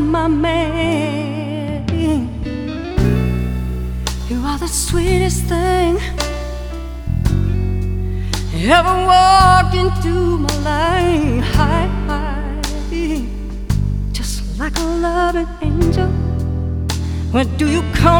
my man. You are the sweetest thing ever walked into my life. Just like a loving angel. Where do you come